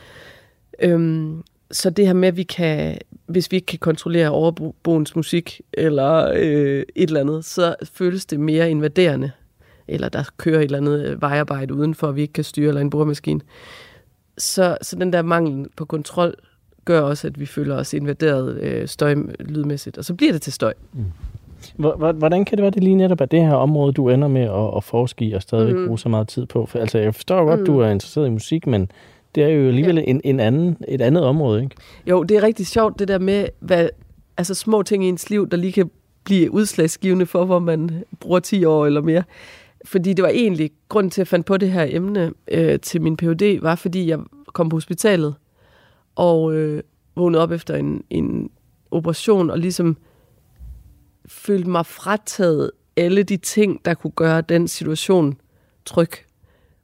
Så det her med, at vi kan, hvis vi ikke kan kontrollere overboens musik, eller et eller andet, så føles det mere invaderende. Eller der kører et eller andet vejarbejde udenfor, vi ikke kan styre, eller en boremaskine. Så den der mangel på kontrol gør også, at vi føler os invaderet lydmæssigt, og så bliver det til støj. Hvordan kan det være, det lige netop er det her område, du ender med at forske i og stadigvæk bruge så meget tid på? For, altså, jeg forstår godt, du er interesseret i musik, men det er jo alligevel et andet område, ikke? Jo, det er rigtig sjovt, det der med, små ting i ens liv, der lige kan blive udslagsgivende for, hvor man bruger 10 år eller mere. Fordi det var egentlig, grunden til at finde på det her emne til min Ph.D., var fordi jeg kom på hospitalet og vågnede op efter en operation, og ligesom følte mig frataget alle de ting, der kunne gøre den situation tryg.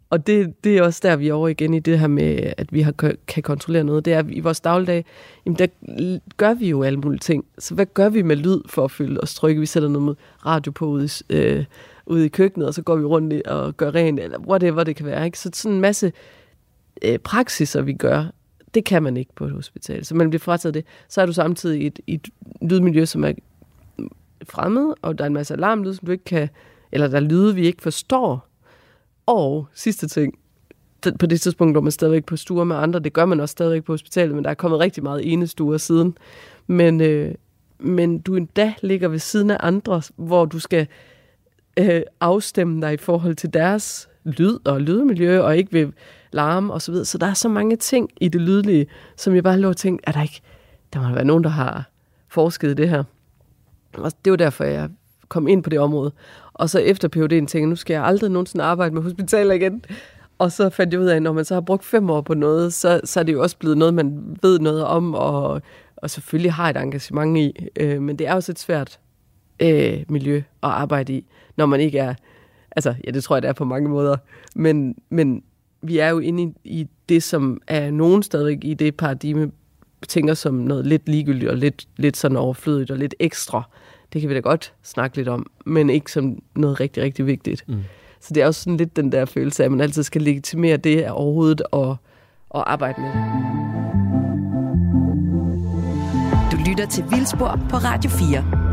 Og det er også der, vi er over igen i det her med, at vi kan kontrollere noget. Det er, i vores dagligdag, jamen der gør vi jo alle mulige ting. Så hvad gør vi med lyd for at føle os trygge? Vi sætter noget radio på ude i køkkenet, og så går vi rundt og gør rent, eller whatever det kan være. Ikke? Så sådan en masse praksiser, vi gør, det kan man ikke på et hospital. Så man bliver frataget det. Så er du samtidig i et lydmiljø, som er fremmed, og der er en masse alarmlyd, som du ikke kan, eller der er lyde, vi ikke forstår. Og sidste ting, på det tidspunkt, hvor man stadigvæk på stuer med andre, det gør man også stadigvæk på hospitalet, men der er kommet rigtig meget enestuer siden. Men du endda ligger ved siden af andre, hvor du skal afstemme dig i forhold til deres lyd og lydmiljø, og ikke ved larm og så videre. Så der er så mange ting i det lydlige, som jeg bare lå og tænkte, der må være nogen, der har forsket i det her. Og det var derfor, jeg kom ind på det område. Og så efter PhD'en tænkte jeg, nu skal jeg aldrig nogensinde arbejde med hospitaler igen. Og så fandt jeg ud af, at når man så har brugt 5 år på noget, så er det jo også blevet noget, man ved noget om, og selvfølgelig har et engagement i. Men det er også et svært miljø at arbejde i, når man ikke er... Altså, ja, det tror jeg, det er på mange måder. Men vi er jo inde i det, som er nogen stadigvæk i det paradigme, tænker som noget lidt ligegyldigt og lidt sådan overflødigt og lidt ekstra. Det kan vi da godt snakke lidt om, men ikke som noget rigtig, rigtig vigtigt. Mm. Så det er også sådan lidt den der følelse af, at man altid skal legitimere det af overhovedet og arbejde med. Du lytter til Vildspor på Radio 4.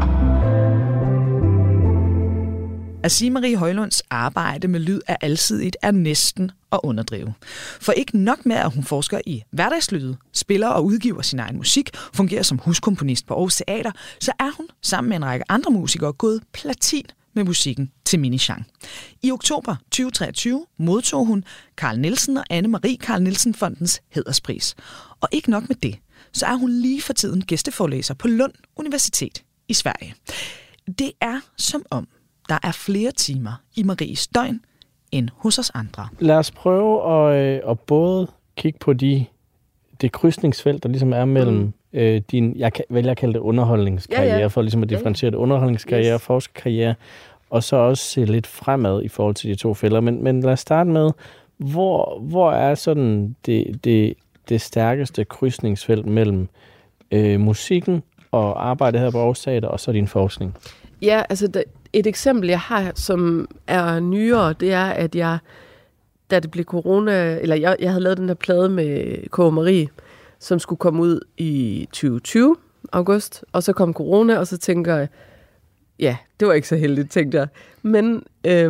At sige Marie Højlunds arbejde med lyd er alsidigt er næsten at underdrive. For ikke nok med, at hun forsker i hverdagslyde, spiller og udgiver sin egen musik, fungerer som huskomponist på Aarhus Teater, så er hun sammen med en række andre musikere gået platin med musikken til Minichang. I oktober 2023 modtog hun Carl Nielsen og Anne-Marie Carl Nielsen Fondens hæderspris. Og ikke nok med det, så er hun lige for tiden gæsteforelæser på Lund Universitet i Sverige. Det er som om der er flere timer i Maries døgn end hos os andre. Lad os prøve at både kigge på det krydsningsfelt, der ligesom er mellem din, jeg vælger at kalde det underholdningskarriere, for ligesom at differentiere det, underholdningskarriere, forskerkarriere, og så også se lidt fremad i forhold til de to felter. Men lad os starte med, hvor er sådan det stærkeste krydsningsfelt mellem musikken og arbejdet her på Aarhus Teater, og så din forskning? Ja, altså et eksempel, jeg har, som er nyere, det er, at da det blev corona, eller jeg havde lavet den her plade med K. Marie, som skulle komme ud i 2020, august, og så kom corona, og så tænker jeg, ja, det var ikke så heldigt, tænkte jeg. Men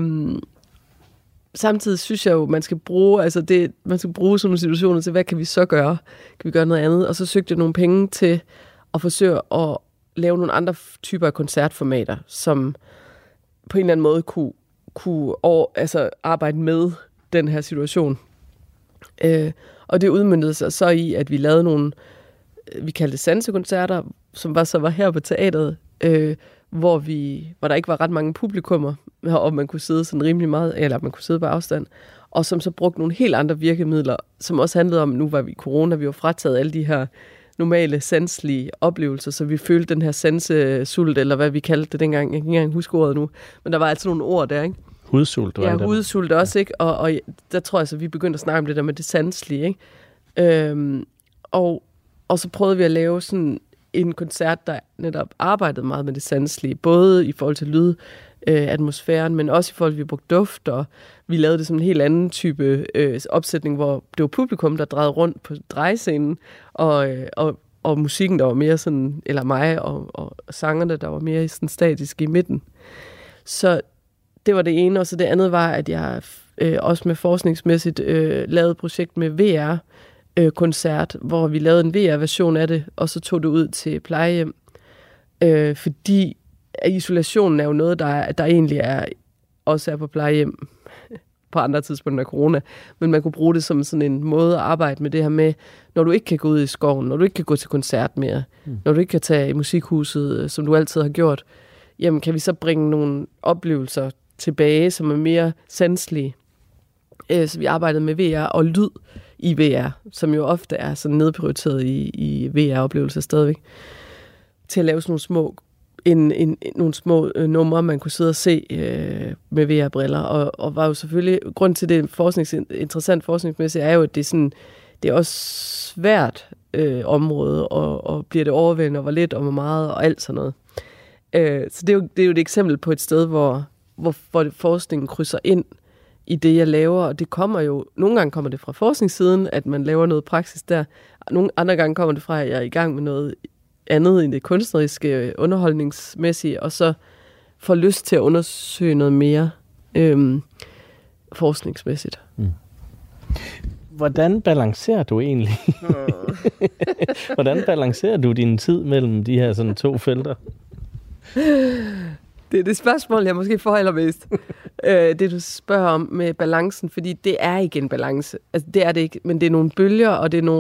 samtidig synes jeg jo, man skal bruge sådan nogle situationer til, hvad kan vi så gøre? Kan vi gøre noget andet? Og så søgte jeg nogle penge til at forsøge at lave nogle andre typer af koncertformater, som på en eller anden måde kunne arbejde med den her situation. Og det udmøntede sig så i, at vi lavede nogle, vi kaldte sansekoncerter, som så var her på teateret, hvor der ikke var ret mange publikummer, og man kunne sidde sådan rimelig meget, eller man kunne sidde på afstand, og som så brugte nogle helt andre virkemidler, som også handlede om, nu var vi i corona, vi var frataget alle de her normale sanselige oplevelser, så vi følte den her sansesult, eller hvad vi kaldte det dengang. Jeg kan ikke engang huske ordet nu, men der var altså nogle ord der, ikke? Hudsult, var det? Ja, hudsult også, ikke? Og der tror jeg så, vi begyndte at snakke om det der med det sanselige, ikke? Og så prøvede vi at lave sådan en koncert, der netop arbejdede meget med det sanselige, både i forhold til lyd, atmosfæren, men også i forhold til, at vi brugte duft, og vi lavede det som en helt anden type opsætning, hvor det var publikum, der drejede rundt på drejescenen, og musikken, der var mere sådan, eller mig, og sangerne, der var mere sådan statisk i midten. Så det var det ene, og så det andet var, at jeg også med forskningsmæssigt lavede et projekt med VR-koncert, hvor vi lavede en VR-version af det, og så tog det ud til plejehjem, fordi isolationen er jo noget, der egentlig også er på plejehjem på andre tidspunkter af corona, men man kunne bruge det som sådan en måde at arbejde med det her med, når du ikke kan gå ud i skoven, når du ikke kan gå til koncert mere, når du ikke kan tage i musikhuset, som du altid har gjort, jamen kan vi så bringe nogle oplevelser tilbage, som er mere sanselige. Så vi arbejdede med VR og lyd i VR, som jo ofte er sådan nedprioriteret i VR-oplevelser stadigvæk, til at lave sådan nogle små nogle små numre, man kunne sidde og se med VR-briller, og var jo selvfølgelig, grund til det interessant forskningsmæssigt, er jo, at det er også svært område, og bliver det overvældende, og hvor lidt, og hvor meget, og alt sådan noget. Så det er jo et eksempel på et sted, hvor forskningen krydser ind i det, jeg laver, og det kommer jo, nogle gange kommer det fra forskningssiden, at man laver noget praksis der, nogle andre gange kommer det fra, at jeg er i gang med noget andet end det kunstneriske, underholdningsmæssige, og så får lyst til at undersøge noget mere forskningsmæssigt. Hvordan balancerer du egentlig? Hvordan balancerer du din tid mellem de her sådan 2 felter? Det er det spørgsmål, jeg måske får allermest. Det, du spørger om med balancen, fordi det er ikke en balance. Altså, det er det ikke, men det er nogle bølger, og det er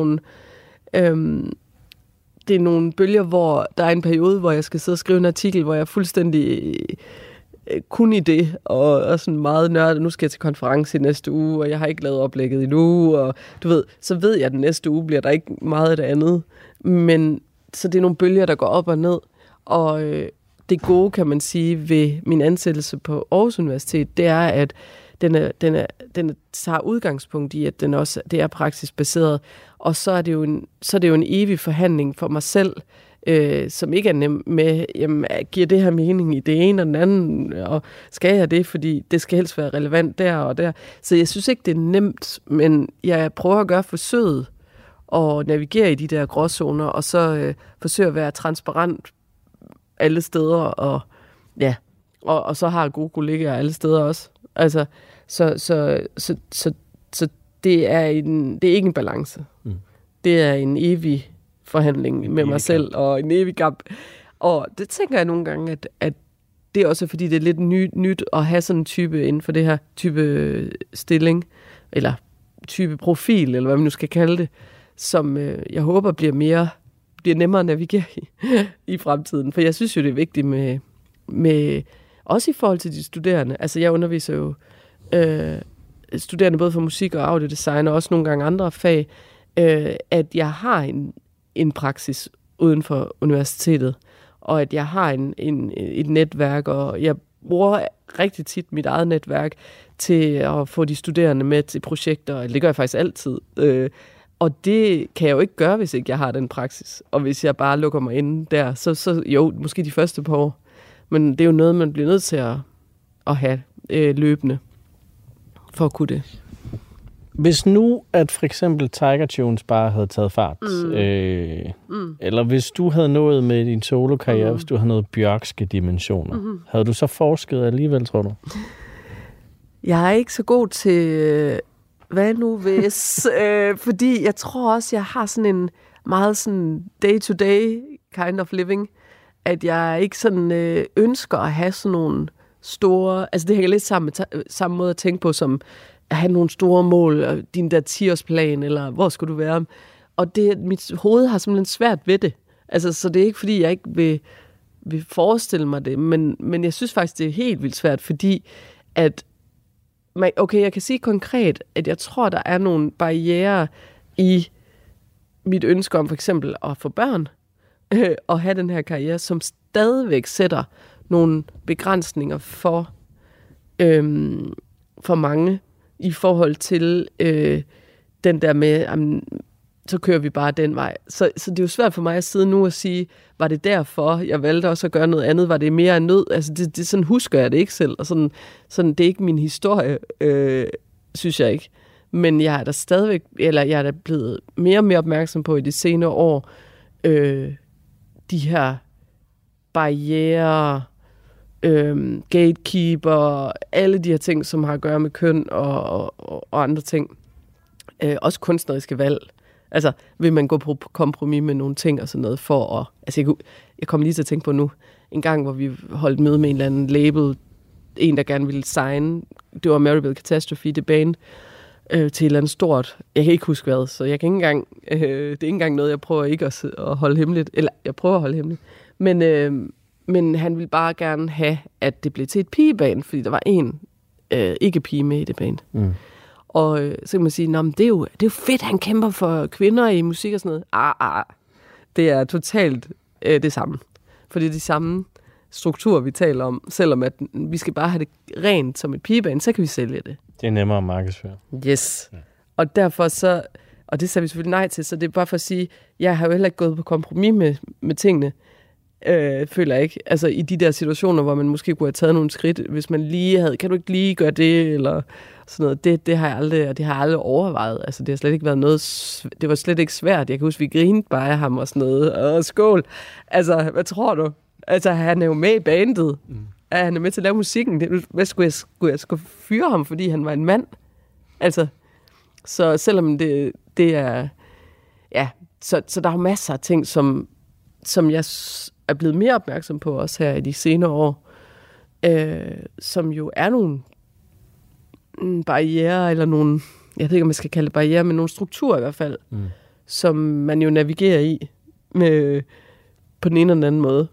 nogle bølger, hvor der er en periode, hvor jeg skal sidde og skrive en artikel, hvor jeg er fuldstændig kun i det, og sådan meget nørdet. Nu skal jeg til konference i næste uge, og jeg har ikke lavet oplægget endnu, og du ved, så ved jeg, at den næste uge bliver der ikke meget af det andet. Men så det er nogle bølger, der går op og ned, og det gode, kan man sige, ved min ansættelse på Aarhus Universitet, det er, at den tager udgangspunkt i, at det er praksisbaseret, og så er det jo en evig forhandling for mig selv, som ikke er nem med, jamen, giver det her mening i det ene og den anden, og skal jeg det, fordi det skal helst være relevant der og der. Så jeg synes ikke, det er nemt, men jeg prøver at gøre forsøget og navigere i de der gråzoner, og så forsøge at være transparent alle steder, og så har gode kollegaer alle steder også. Altså, så det er ikke en balance. Det er en evig forhandling med mig selv, og en evig kamp. Og det tænker jeg nogle gange, at det er også fordi, det er lidt nyt at have sådan en type inden for det her type stilling, eller type profil, eller hvad man nu skal kalde det, som jeg håber bliver nemmere at navigere i fremtiden. For jeg synes jo, det er vigtigt med også i forhold til de studerende. Altså, jeg underviser jo studerende både for musik og audiodesign, og også nogle gange andre fag, at jeg har en praksis uden for universitetet, og at jeg har et netværk, og jeg bruger rigtig tit mit eget netværk til at få de studerende med til projekter, og det gør jeg faktisk altid. Og det kan jeg jo ikke gøre, hvis ikke jeg har den praksis. Og hvis jeg bare lukker mig inde der, så jo, måske de første par år. Men det er jo noget, man bliver nødt til at have løbende for at kunne det. Hvis nu, at for eksempel Tiger Tunes bare havde taget fart, eller hvis du havde nået med din solokarriere, hvis du havde noget bjørkske dimensioner, havde du så forsket alligevel, tror du? Jeg er ikke så god til, hvad nu hvis, fordi jeg tror også, jeg har sådan en meget sådan day-to-day kind of living, at jeg ikke sådan ønsker at have sådan nogle store, altså det hænger lidt samme måde at tænke på, som at have nogle store mål, og din der 10-årsplan, eller hvor skulle du være? Og mit hoved har simpelthen svært ved det. Altså, så det er ikke, fordi jeg ikke vil forestille mig det, men jeg synes faktisk, det er helt vildt svært, fordi at, okay, jeg kan sige konkret, at jeg tror, der er nogle barrierer i mit ønske om for eksempel at få børn, og have den her karriere, som stadigvæk sætter nogle begrænsninger for mange, i forhold til den der med, så kører vi bare den vej. Så det er jo svært for mig at sidde nu og sige, var det derfor, jeg valgte også at gøre noget andet? Var det mere nød? Altså, det sådan husker jeg det ikke selv. Og sådan, det er ikke min historie, synes jeg ikke. Men jeg er da stadigvæk, eller jeg er da blevet mere og mere opmærksom på i de senere år, de her barrierer, gatekeeper, alle de her ting, som har at gøre med køn og andre ting. Også kunstneriske valg. Altså, vil man gå på kompromis med nogle ting og sådan noget for at... Altså, jeg kommer lige til at tænke på nu, en gang, hvor vi holdt møde med en eller anden label, en, der gerne ville signe, det var Maribel Catastrophe, det band, til et eller andet stort. Jeg kan ikke huske hvad, så jeg kan ikke engang... det er ikke engang noget, jeg prøver ikke at holde hemmeligt. Eller, jeg prøver at holde hemmeligt. Men han ville bare gerne have, at det blev til et pigeband, fordi der var en ikke-pige med i det band. Og så kan man sige, men det er jo fedt, han kæmper for kvinder i musik og sådan noget. Det er totalt det samme. For det er de samme struktur, vi taler om, selvom at vi skal bare have det rent som et pigeband, så kan vi sælge det. Det er nemmere at markedsføre. Yes. Ja. Og derfor så, og det sagde vi selvfølgelig nej til, så det er bare for at sige, jeg har jo heller ikke gået på kompromis med tingene, føler jeg ikke. Altså i de der situationer, hvor man måske kunne have taget nogle skridt, hvis man lige havde, kan du ikke lige gøre det, eller sådan noget, det har jeg aldrig, og det har jeg aldrig overvejet. Altså det har slet ikke været noget, det var slet ikke svært. Jeg kan huske, vi grinede bare af ham og sådan noget, skål. Altså, hvad tror du? Altså, han er jo med i bandet. Han er med til at lave musikken. Hvad skulle jeg fyre ham, fordi han var en mand? Altså, så selvom det er, ja, så der er masser af ting, som jeg er blevet mere opmærksom på også her i de senere år, som jo er nogle barrierer, eller nogle, jeg ved ikke, om man skal kalde det barrierer, men nogle strukturer i hvert fald, som man jo navigerer i på den ene eller den anden måde.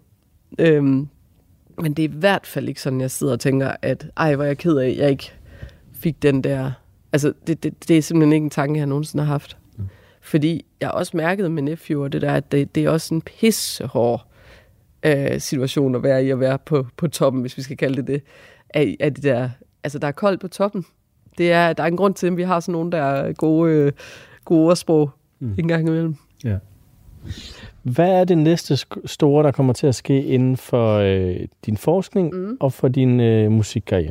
Men det er i hvert fald ikke sådan, jeg sidder og tænker, at ej, hvor er jeg ked af, jeg ikke fik den der. Altså, det er simpelthen ikke en tanke, jeg nogensinde har haft. Fordi jeg også mærkede med Nephew, og det der, at det er også en pissehård situation at være i, at være på toppen, hvis vi skal kalde det af det der. Altså, der er koldt på toppen. Der er en grund til, at vi har sådan nogle, der er gode ordsprog en gang imellem. Ja. Hvad er det næste store, der kommer til at ske inden for din forskning og for din musikkarriere?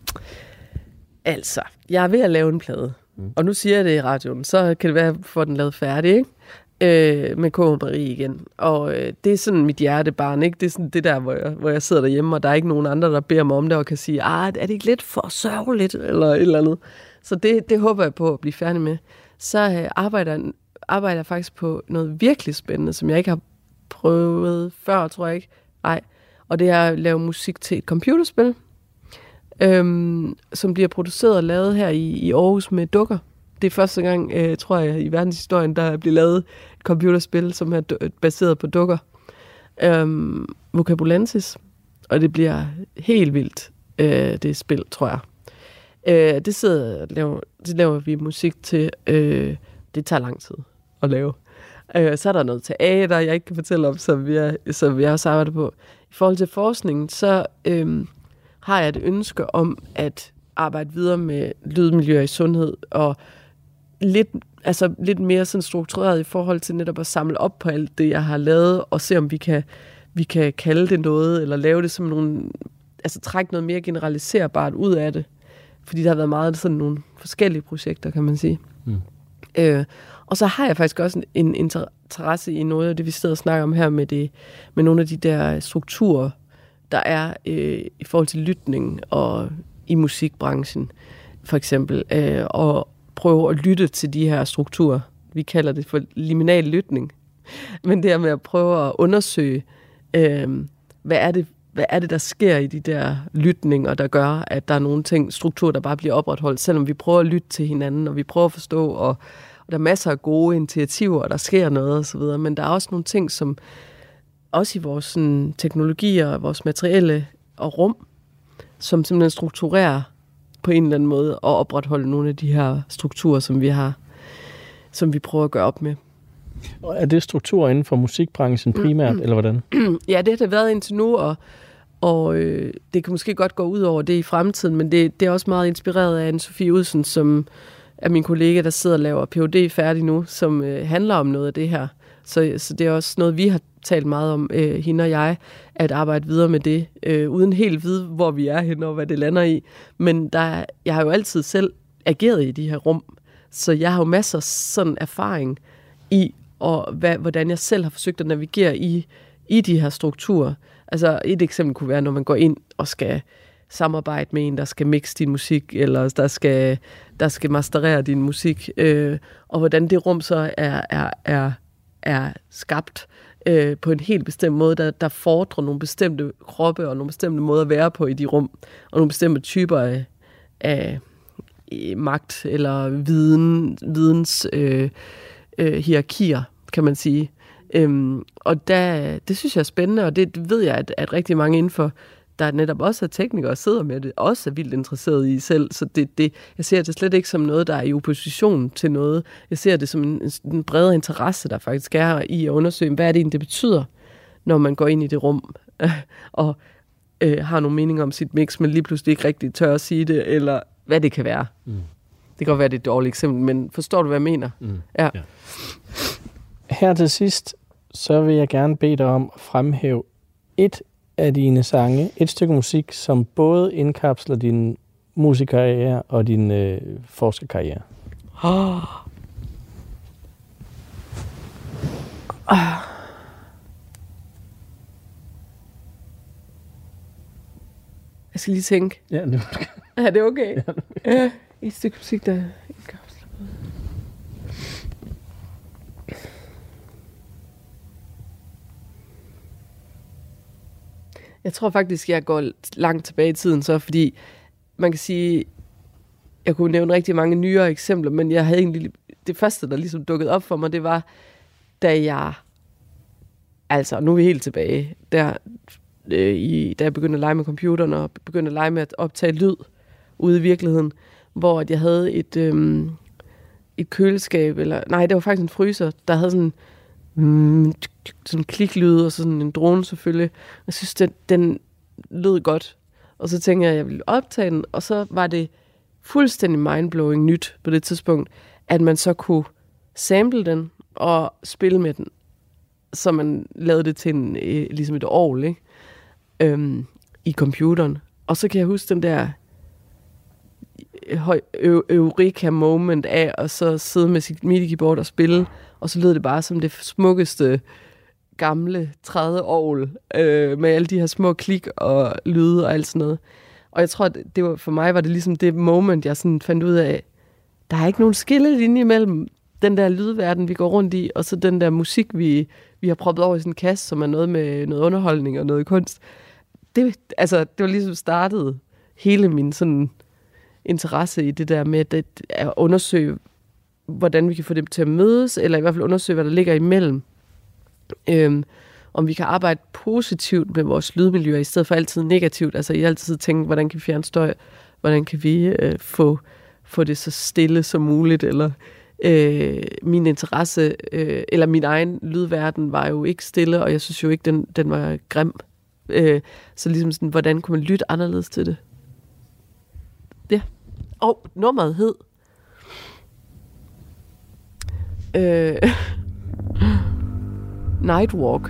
Altså, jeg er ved at lave en plade. Og nu siger jeg det i radioen, så kan det være, at jeg får den lavet færdig, ikke? Med K. Marie igen. Og det er sådan mit hjertebarn, ikke? Det er sådan det der, hvor jeg sidder derhjemme, og der er ikke nogen andre, der beder mig om det, og kan sige, er det ikke lidt for sørgeligt, eller et eller andet. Så det håber jeg på at blive færdig med. Så arbejder jeg faktisk på noget virkelig spændende, som jeg ikke har prøvet før, tror jeg ikke. Nej. Og det er at lave musik til et computerspil, som bliver produceret og lavet her i Aarhus med dukker. Det er første gang, tror jeg, i verdenshistorien, der bliver lavet et computerspil, som er baseret på dukker. Vocabulansis. Og det bliver helt vildt, det spil, tror jeg. Det laver vi musik til. Det tager lang tid at lave. Så er der noget teater, jeg ikke kan fortælle om, som vi også arbejder på. I forhold til forskningen, så har jeg et ønske om at arbejde videre med lydmiljøer i sundhed, og lidt mere sådan struktureret i forhold til netop at samle op på alt det, jeg har lavet, og se om vi kan kalde det noget, eller lave det som nogle, altså trække noget mere generaliserbart ud af det. Fordi der har været meget sådan nogle forskellige projekter, kan man sige. Og så har jeg faktisk også en interesse i noget af det, vi sidder og snakker om her med nogle af de der strukturer, der er i forhold til lytning og i musikbranchen, for eksempel. Og prøve at lytte til de her strukturer. Vi kalder det for liminal lytning. Men det er med at prøve at undersøge, hvad er det, der sker i de der lytninger, der gør, at der er nogle strukturer, der bare bliver opretholdt, selvom vi prøver at lytte til hinanden, og vi prøver at forstå, og der er masser af gode initiativer, og der sker noget osv., men der er også nogle ting, som også i vores sådan, teknologier, vores materielle og rum, som simpelthen strukturerer på en eller anden måde, og opretholde nogle af de her strukturer, som vi har, som vi prøver at gøre op med. Og er det strukturer inden for musikbranchen primært, eller hvordan? Ja, det har det været indtil nu, og det kan måske godt gå ud over det i fremtiden, men det er også meget inspireret af Anne-Sophie Udsen, som er min kollega, der sidder og laver Ph.D. færdig nu, som handler om noget af det her. Så det er også noget, vi har talt meget om, hende og jeg, at arbejde videre med det, uden helt vide, hvor vi er henne og hvad det lander i. Men jeg har jo altid selv ageret i de her rum, så jeg har jo masser af sådan erfaring i, hvordan jeg selv har forsøgt at navigere i de her strukturer. Altså et eksempel kunne være, når man går ind og skal samarbejde med en, der skal mixe din musik, eller der skal masterere din musik, og hvordan det rum så er skabt på en helt bestemt måde, der fordrer nogle bestemte kroppe og nogle bestemte måder at være på i de rum, og nogle bestemte typer af magt eller videns hierarkier, kan man sige. Og det synes jeg er spændende, og det ved jeg, at rigtig mange indenfor, der netop også er teknikere og sidder med det, også er vildt interesseret i selv. Så jeg ser det slet ikke som noget, der er i opposition til noget. Jeg ser det som en bredere interesse, der faktisk er i at undersøge, hvad er det egentlig, det betyder, når man går ind i det rum. har nogle meninger om sit mix, men lige pludselig ikke rigtig tør at sige det, eller hvad det kan være. Det kan godt være, det er et dårligt eksempel, men forstår du, hvad jeg mener? Ja. Her til sidst, så vil jeg gerne bede dig om at fremhæve et af dine sange, et stykke musik, som både indkapsler din musikerkarriere og din forskerkarriere. Jeg skal lige tænke. Ja, det er det okay? Ja, et stykke musik, der indkapsler både. Jeg tror faktisk, jeg går langt tilbage i tiden, så fordi man kan sige, jeg kunne nævne rigtig mange nyere eksempler, men jeg havde egentlig, det første, der ligesom dukkede op for mig, det var, da jeg, altså nu er vi helt tilbage, da jeg begyndte at lege med computeren og begyndte at lege med at optage lyd ude i virkeligheden, hvor jeg havde et køleskab, eller nej, det var faktisk en fryser, der havde sådan en kliklyd, og sådan en drone selvfølgelig. Jeg synes, den lød godt. Og så tænkte jeg ville optage den, og så var det fuldstændig mindblowing nyt på det tidspunkt, at man så kunne sample den og spille med den, så man lavede det til ligesom et orgel, ikke? I computeren. Og så kan jeg huske den der eureka moment af at så sidde med sit MIDI-keyboard og spille, og så lød det bare som det smukkeste gamle trædeorgel med alle de her små klik og lyde og alt sådan noget. Og jeg tror, at det var, for mig var det ligesom det moment, jeg sådan fandt ud af, der er ikke nogen skillelinje mellem den der lydverden, vi går rundt i, og så den der musik, vi har proppet over i sådan en kasse, som er noget med noget underholdning og noget kunst. Det var ligesom startet hele min sådan interesse i det der med at undersøge, hvordan vi kan få dem til at mødes, eller i hvert fald undersøge, hvad der ligger imellem. Om vi kan arbejde positivt med vores lydmiljøer, i stedet for altid negativt. Altså jeg altid tænke, hvordan kan vi fjerne støj? Hvordan kan vi få det så stille som muligt? Eller min interesse, eller min egen lydverden var jo ikke stille, og jeg synes jo ikke, den var grim. Så ligesom sådan, hvordan kunne man lytte anderledes til det? Ja. Og nummeret hed Nightwalk.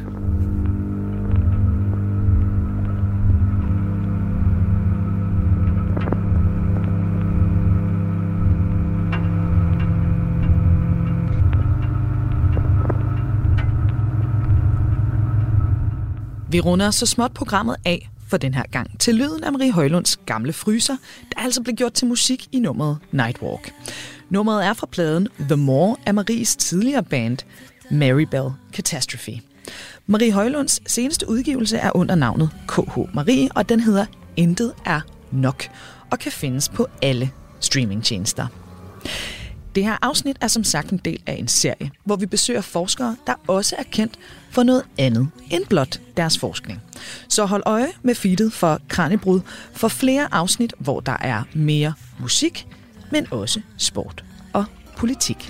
Vi runder så småt programmet af for den her gang til lyden af Marie Højlunds gamle fryser, der altså blev gjort til musik i nummeret Nightwalk. Nummeret er fra pladen The More af Maries tidligere band Maribel Catastrophe. Marie Højlunds seneste udgivelse er under navnet KH Marie, og den hedder Intet er nok og kan findes på alle streamingtjenester. Det her afsnit er som sagt en del af en serie, hvor vi besøger forskere, der også er kendt for noget andet end blot deres forskning. Så hold øje med feedet for Kraniebrud for flere afsnit, hvor der er mere musik, men også sport og politik.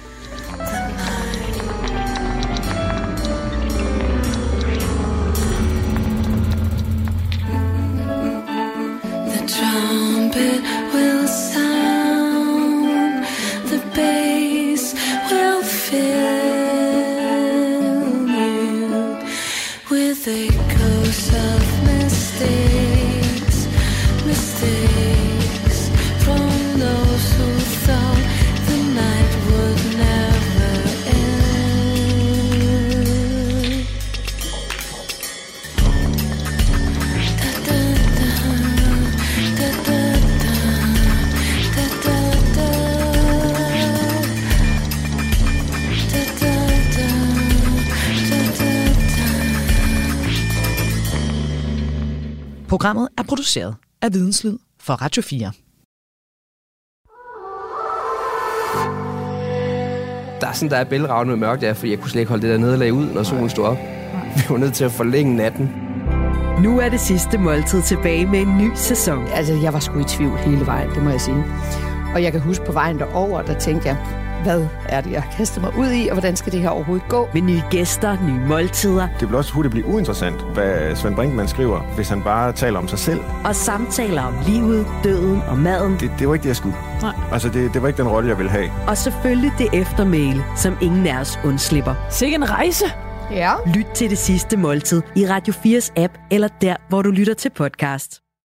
The trumpet will sound, the bass will fill you with echoes of mistakes from those who thought the night would never end. Da da da, da da da, da da da, da da da, da da da. Programmet er produceret af Videnslyd for Radio 4. Der er bælragende med mørkt der, fordi jeg kunne slet ikke holde det der nederlag ud, når solen stod op. Vi var nødt til at forlænge natten. Nu er det sidste måltid tilbage med en ny sæson. Altså, jeg var sgu i tvivl hele vejen, det må jeg sige. Og jeg kan huske på vejen derover, der tænkte jeg, hvad er det, jeg kaster mig ud i, og hvordan skal det her overhovedet gå? Med nye gæster, nye måltider. Det vil også hurtigt blive uinteressant, hvad Svend Brinkmann skriver, hvis han bare taler om sig selv. Og samtaler om livet, døden og maden. Det var ikke det, jeg skulle. Nej. Altså, det var ikke den rolle, jeg ville have. Og selvfølgelig det eftermæle, som ingen af os undslipper. Sikke en rejse! Ja. Lyt til Det Sidste Måltid i Radio 4's app, eller der, hvor du lytter til podcast.